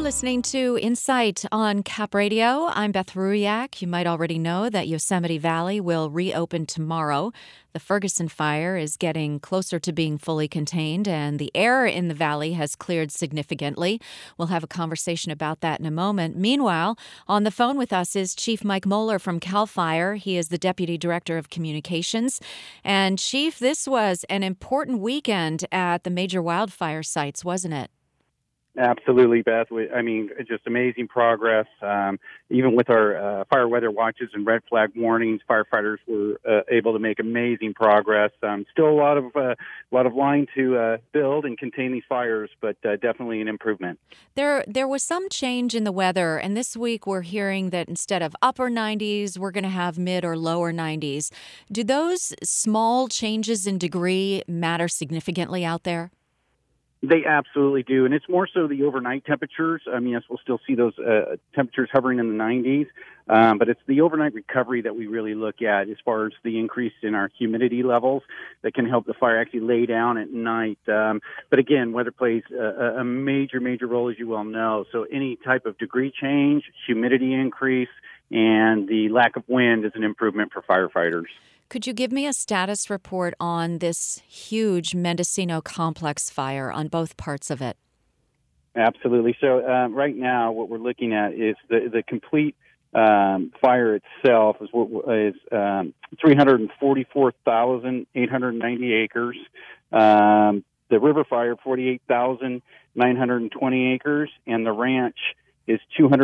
listening to Insight on Cap Radio. I'm Beth Ruyak. You might already know that Yosemite Valley will reopen tomorrow. The Ferguson fire is getting closer to being fully contained, and the air in the valley has cleared significantly. We'll have a conversation about that in a moment. Meanwhile, on the phone with us is Chief Mike Moeller from CAL FIRE. He is the Deputy Director of Communications. And Chief, this was an important weekend at the major wildfire sites, wasn't it? Absolutely, Beth. Just amazing progress. Even with our fire weather watches and red flag warnings, firefighters were able to make amazing progress. Still a lot of line to build and contain these fires, but definitely an improvement. There was some change in the weather, and this week we're hearing that instead of upper 90s, we're going to have mid or lower 90s. Do those small changes in degree matter significantly out there? They absolutely do, and it's more so the overnight temperatures. Yes, we'll still see those temperatures hovering in the 90s, but it's the overnight recovery that we really look at as far as the increase in our humidity levels that can help the fire actually lay down at night. But again, weather plays a major role, as you well know. So any type of degree change, humidity increase, and the lack of wind is an improvement for firefighters. Could you give me a status report on this huge Mendocino complex fire on both parts of it? Absolutely. So right now what we're looking at is the complete fire itself is 344,890 acres. The river fire, 48,920 acres, and the ranch is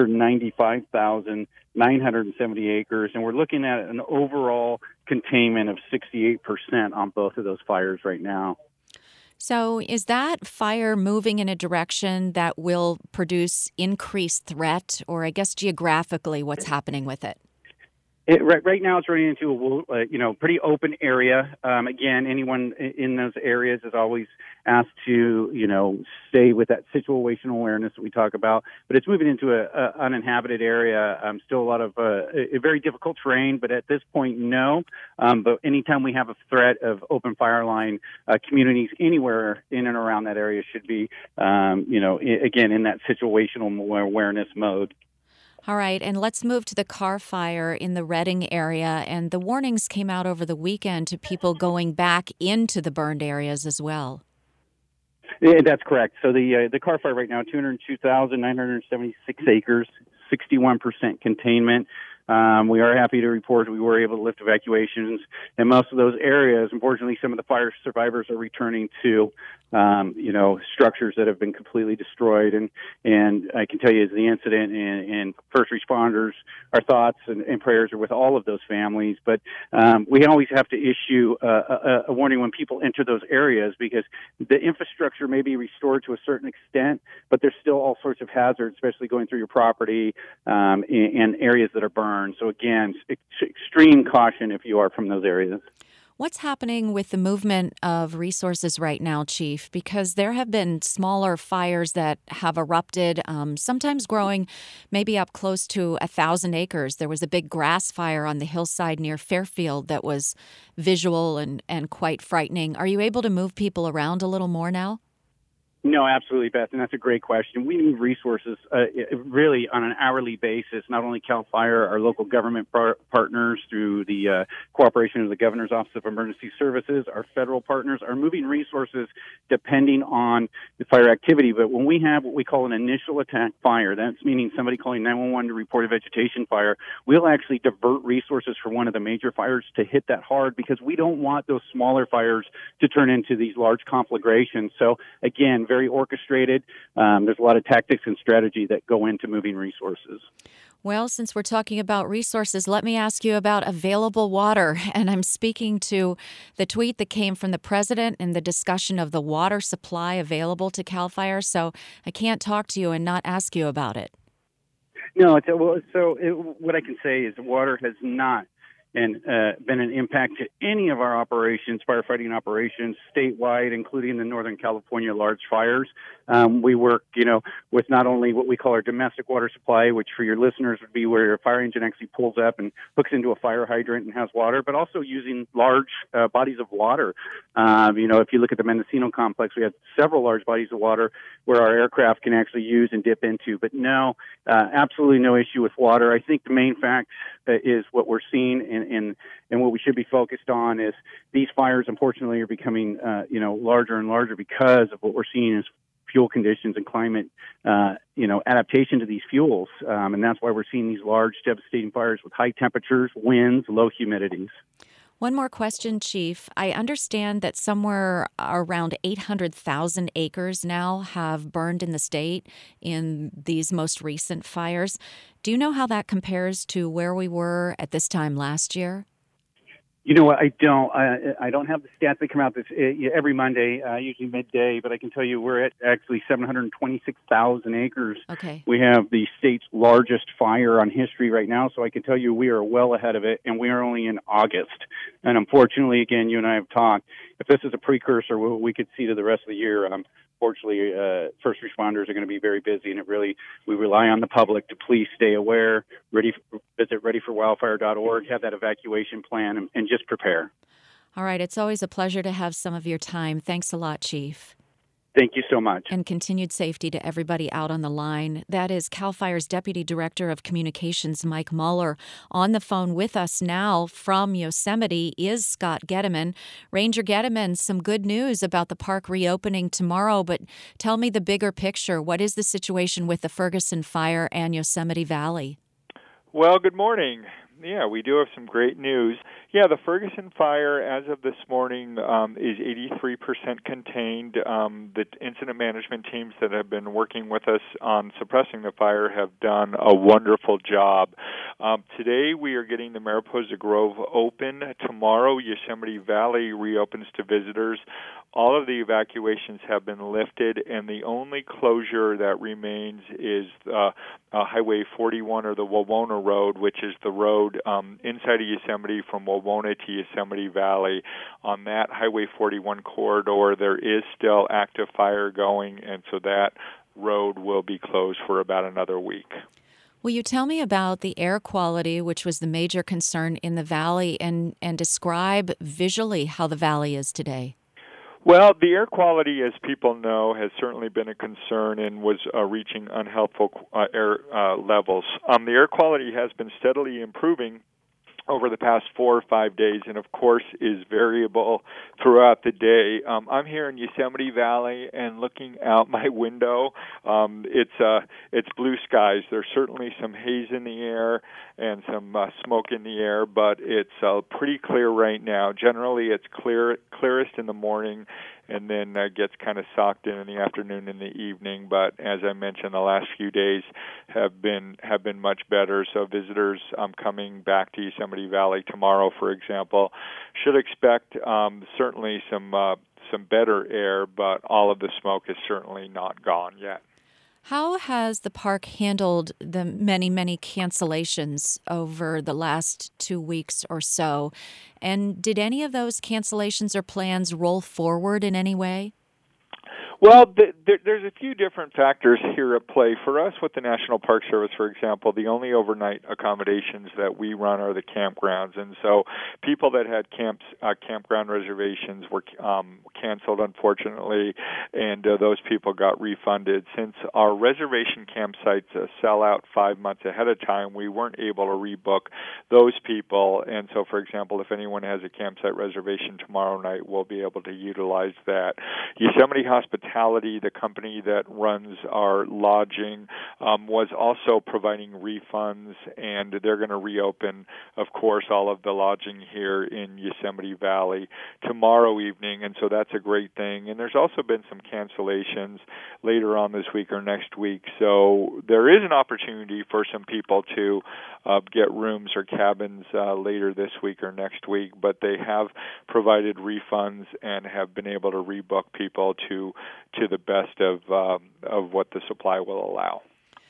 295,970 acres, and we're looking at an overall containment of 68% on both of those fires right now. So is that fire moving in a direction that will produce increased threat, or I guess geographically what's happening with it? Right now, it's running into a pretty open area. Again, anyone in those areas is always asked to stay with that situational awareness that we talk about. But it's moving into a uninhabited area. Still a lot of a very difficult terrain, but at this point, no. But anytime we have a threat of open fire line, communities anywhere in and around that area should be, again, in that situational awareness mode. All right, and let's move to the Carr fire in the Redding area. And the warnings came out over the weekend to people going back into the burned areas as well. Yeah, that's correct. So the Carr fire right now, 202,976 acres, 61% containment. We are happy to report we were able to lift evacuations in most of those areas. Unfortunately, some of the fire survivors are returning to, structures that have been completely destroyed. And I can tell you, as the incident and first responders, our thoughts and prayers are with all of those families. But we always have to issue a warning when people enter those areas, because the infrastructure may be restored to a certain extent, but there's still all sorts of hazards, especially going through your property and areas that are burned. So again, extreme caution if you are from those areas. What's happening with the movement of resources right now, Chief? Because there have been smaller fires that have erupted, sometimes growing maybe up close to 1,000 acres. There was a big grass fire on the hillside near Fairfield that was visual and quite frightening. Are you able to move people around a little more now? No, absolutely, Beth, and that's a great question. We need resources really on an hourly basis. Not only CAL FIRE, our local government partners through the cooperation of the Governor's Office of Emergency Services, our federal partners are moving resources depending on the fire activity. But when we have what we call an initial attack fire, that's meaning somebody calling 911 to report a vegetation fire, we'll actually divert resources from one of the major fires to hit that hard, because we don't want those smaller fires to turn into these large conflagrations. So again, very orchestrated. There's a lot of tactics and strategy that go into moving resources. Well, since we're talking about resources, let me ask you about available water. And I'm speaking to the tweet that came from the president and the discussion of the water supply available to CAL FIRE. So I can't talk to you and not ask you about it. No, what I can say is water has not and been an impact to any of our operations, firefighting operations, statewide, including the Northern California large fires. We work, with not only what we call our domestic water supply, which for your listeners would be where your fire engine actually pulls up and hooks into a fire hydrant and has water, but also using large bodies of water. If you look at the Mendocino complex, we have several large bodies of water where our aircraft can actually use and dip into. But no, absolutely no issue with water. I think the main fact is what we're seeing and what we should be focused on is these fires, unfortunately, are becoming, larger and larger because of what we're seeing is fuel conditions and climate, adaptation to these fuels. And that's why we're seeing these large, devastating fires with high temperatures, winds, low humidities. One more question, Chief. I understand that somewhere around 800,000 acres now have burned in the state in these most recent fires. Do you know how that compares to where we were at this time last year? You know what? I don't. I don't have the stats that come out every Monday, usually midday. But I can tell you we're at actually 726,000 acres. Okay. We have the state's largest fire on history right now, so I can tell you we are well ahead of it, and we are only in August. And unfortunately, again, you and I have talked. If this is a precursor, what we could see to the rest of the year. Fortunately, first responders are going to be very busy, and we rely on the public to please stay aware, visit readyforwildfire.org, have that evacuation plan, and just prepare. All right. It's always a pleasure to have some of your time. Thanks a lot, Chief. Thank you so much. And continued safety to everybody out on the line. That is CAL FIRE's Deputy Director of Communications, Mike Muller. On the phone with us now from Yosemite is Scott Gediman. Ranger Gediman, some good news about the park reopening tomorrow, but tell me the bigger picture. What is the situation with the Ferguson Fire and Yosemite Valley? Well, good morning. Yeah, we do have some great news. Yeah, the Ferguson fire, as of this morning, is 83% contained. The incident management teams that have been working with us on suppressing the fire have done a wonderful job. Today, we are getting the Mariposa Grove open. Tomorrow, Yosemite Valley reopens to visitors. All of the evacuations have been lifted, and the only closure that remains is Highway 41 or the Wawona Road, which is the road inside of Yosemite from Wawona to Yosemite Valley. On that Highway 41 corridor, there is still active fire going, and so that road will be closed for about another week. Will you tell me about the air quality, which was the major concern in the valley, and describe visually how the valley is today? Well, the air quality, as people know, has certainly been a concern and was reaching unhealthful air levels. The air quality has been steadily improving over the past 4 or 5 days, and of course is variable throughout the day. I'm here in Yosemite Valley, and looking out my window, it's blue skies. There's certainly some haze in the air and some smoke in the air, but it's pretty clear right now. Generally, it's clearest in the morning, and then gets kind of socked in the afternoon and the evening. But as I mentioned, the last few days have been much better. So visitors coming back to Yosemite Valley tomorrow, for example, should expect certainly some better air, but all of the smoke is certainly not gone yet. How has the park handled the many, many cancellations over the last 2 weeks or so? And did any of those cancellations or plans roll forward in any way? Well, there's a few different factors here at play. For us, with the National Park Service, for example, the only overnight accommodations that we run are the campgrounds. And so people that had campground reservations were canceled, unfortunately, and those people got refunded. Since our reservation campsites sell out 5 months ahead of time, we weren't able to rebook those people. And so, for example, if anyone has a campsite reservation tomorrow night, we'll be able to utilize that. Yosemite Hospitality, the company that runs our lodging, was also providing refunds, and they're going to reopen, of course, all of the lodging here in Yosemite Valley tomorrow evening, and so that's a great thing. And there's also been some cancellations later on this week or next week, so there is an opportunity for some people to get rooms or cabins later this week or next week, but they have provided refunds and have been able to rebook people to the best of what the supply will allow.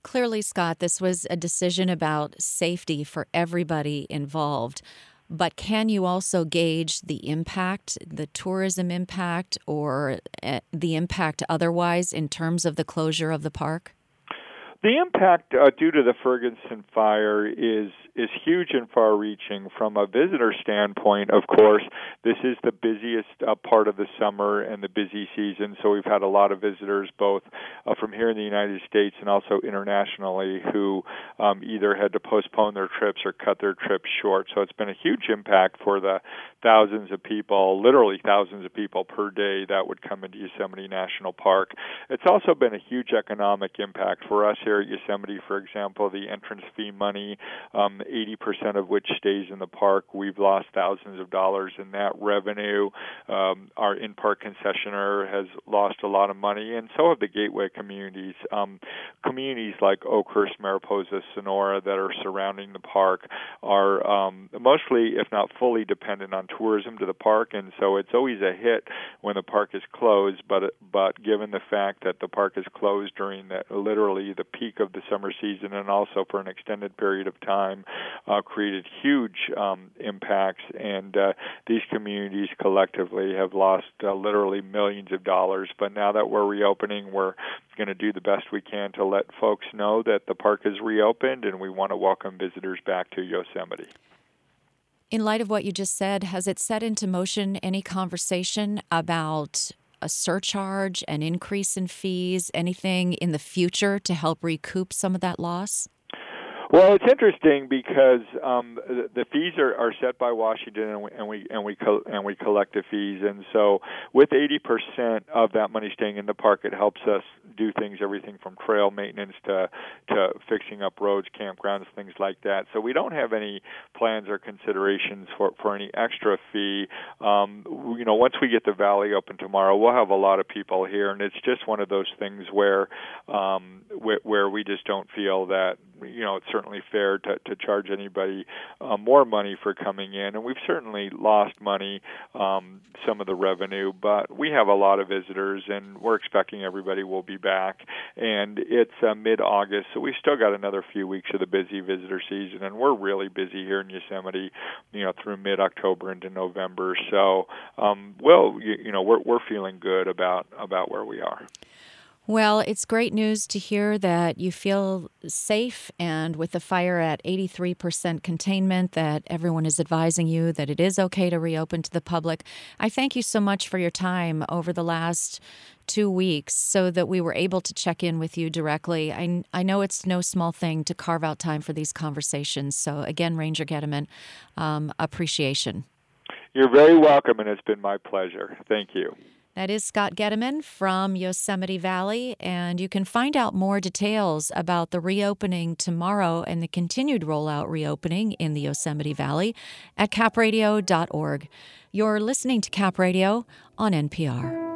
Clearly, Scott, this was a decision about safety for everybody involved. But can you also gauge the impact, the tourism impact, or the impact otherwise in terms of the closure of the park? The impact due to the Ferguson fire is huge and far-reaching. From a visitor standpoint, of course, this is the busiest part of the summer and the busy season, so we've had a lot of visitors both from here in the United States and also internationally who either had to postpone their trips or cut their trips short. So it's been a huge impact for the thousands of people, literally thousands of people per day that would come into Yosemite National Park. It's also been a huge economic impact for us here at Yosemite. For example, the entrance fee money, 80% of which stays in the park. We've lost thousands of dollars in that revenue. Our in-park concessionaire has lost a lot of money, and so have the gateway communities. Communities like Oakhurst, Mariposa, Sonora that are surrounding the park are mostly, if not fully, dependent on tourism to the park, and so it's always a hit when the park is closed. But given the fact that the park is closed during literally the peak of the summer season and also for an extended period of time, created huge impacts, and these communities collectively have lost literally millions of dollars. But now that we're reopening, we're going to do the best we can to let folks know that the park is reopened, and we want to welcome visitors back to Yosemite. In light of what you just said, has it set into motion any conversation about a surcharge, an increase in fees, anything in the future to help recoup some of that loss? Well, it's interesting because the fees are set by Washington, and we collect the fees, and so with 80% of that money staying in the park, it helps us do things, everything from trail maintenance to fixing up roads, campgrounds, things like that. So we don't have any plans or considerations for any extra fee. Once we get the Valley open tomorrow, we'll have a lot of people here, and it's just one of those things where we just don't feel that it's certainly fair to charge anybody more money for coming in, and we've certainly lost money, some of the revenue, but we have a lot of visitors, and we're expecting everybody will be back, and it's mid-August, so we've still got another few weeks of the busy visitor season, and we're really busy here in Yosemite, through mid-October into November, so we're feeling good about where we are. Well, it's great news to hear that you feel safe, and with the fire at 83% containment, that everyone is advising you that it is okay to reopen to the public. I thank you so much for your time over the last 2 weeks so that we were able to check in with you directly. I know it's no small thing to carve out time for these conversations. So again, Ranger Getterman, appreciation. You're very welcome, and it's been my pleasure. Thank you. That is Scott Getterman from Yosemite Valley, and you can find out more details about the reopening tomorrow and the continued rollout reopening in the Yosemite Valley at capradio.org. You're listening to Cap Radio on NPR.